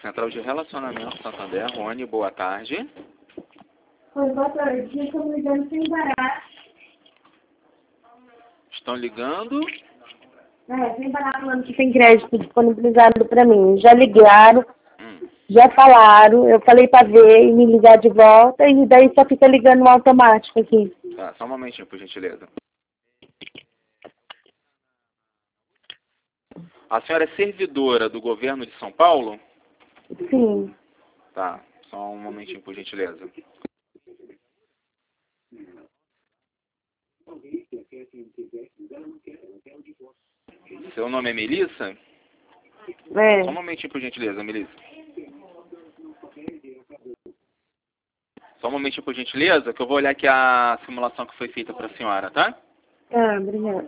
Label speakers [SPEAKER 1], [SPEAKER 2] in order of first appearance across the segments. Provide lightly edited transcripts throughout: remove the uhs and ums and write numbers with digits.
[SPEAKER 1] Central de Relacionamento Santander, Rony, boa tarde.
[SPEAKER 2] Oi, boa tarde. Estou ligando sem parar.
[SPEAKER 1] Estão ligando?
[SPEAKER 2] Sem parar falando que tem crédito disponibilizado para mim. Já ligaram,
[SPEAKER 1] Hum.
[SPEAKER 2] já falaram, eu falei para ver e me ligar de volta e daí só fica ligando no automático aqui.
[SPEAKER 1] Tá, só um momentinho, por gentileza. A senhora é servidora do governo de São Paulo?
[SPEAKER 2] Sim.
[SPEAKER 1] Tá, só um momentinho, por gentileza. Seu nome é Melissa? Só um momentinho, por gentileza, Melissa. Só um momentinho, por gentileza, que eu vou olhar aqui a simulação que foi feita para a senhora, tá?
[SPEAKER 2] Obrigada.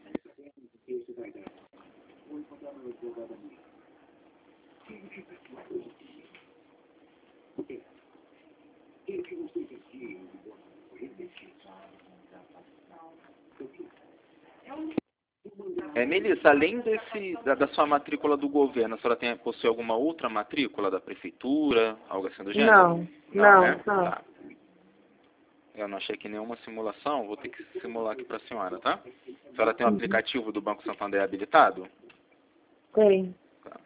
[SPEAKER 1] Melissa, além da sua matrícula do governo, a senhora possui alguma outra matrícula da prefeitura, algo assim do gênero?
[SPEAKER 2] Não.
[SPEAKER 1] Né? Tá. Eu não achei aqui nenhuma simulação, vou ter que simular aqui para a senhora, tá? A senhora tem o aplicativo do Banco Santander habilitado?
[SPEAKER 2] Tem.
[SPEAKER 1] Tá.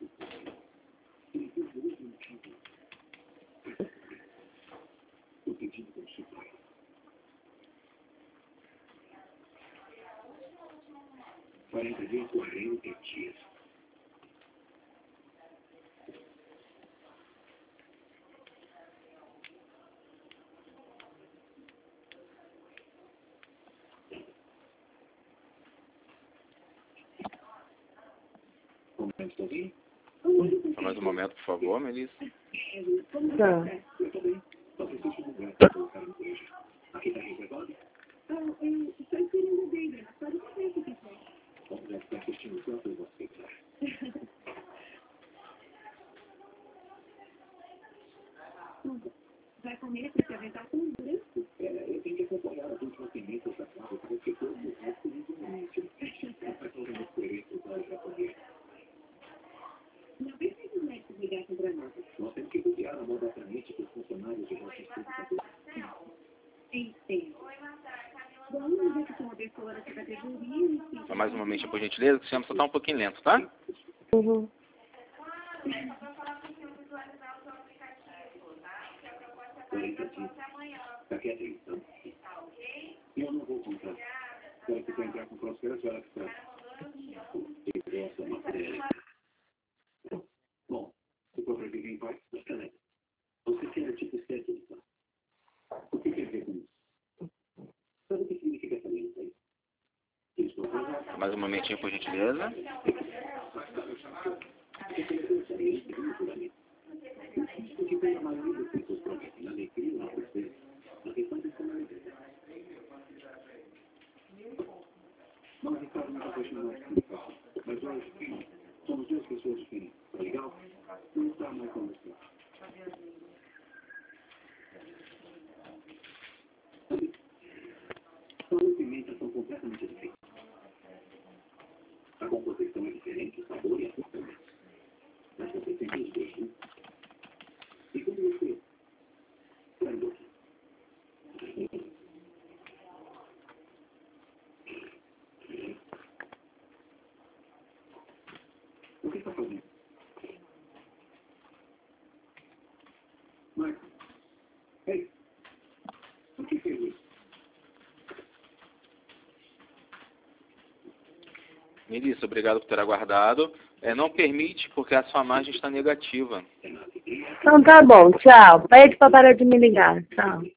[SPEAKER 1] Só mais um momento, por favor, Melissa.
[SPEAKER 2] Tá.
[SPEAKER 3] Vai comer porque vai estar com duro. Eu tenho que acompanhar as últimas tendências da casa para que todo o resto visualmente. Não precisa mais se ligar contra nós. Nós temos que copiar a moda atualmente que os funcionários de nossos estudos. Entendo. Vamos dizer que sou uma pessoa dessa categoria.
[SPEAKER 1] Só mais um momentinho, por gentileza, que o sistema só está um pouquinho lento, tá?
[SPEAKER 2] Uhum.
[SPEAKER 3] Daqui a 30 anos. Eu não vou comprar. Quero que você entrar com prosperidade. Essa matéria. Bom, se for para viver em paz, excelente. Você quer tipo estética? O que quer ver com isso? Sabe o que significa essa linha aí?
[SPEAKER 1] Mais um momentinho, por gentileza.
[SPEAKER 3] Mas hoje, somos duas pessoas diferentes, tá legal? Não está mais com você. São e pimenta são completamente diferentes. A composição é diferente, o sabor e a cor também. Mas você tem os dois, né? E como você? Quando? O que está fazendo? Marco. Ei. Por que fez isso?
[SPEAKER 1] Melissa, obrigado por ter aguardado. Não permite, porque a sua margem está negativa.
[SPEAKER 2] Então tá bom, tchau. Pede para parar de me ligar. Tchau.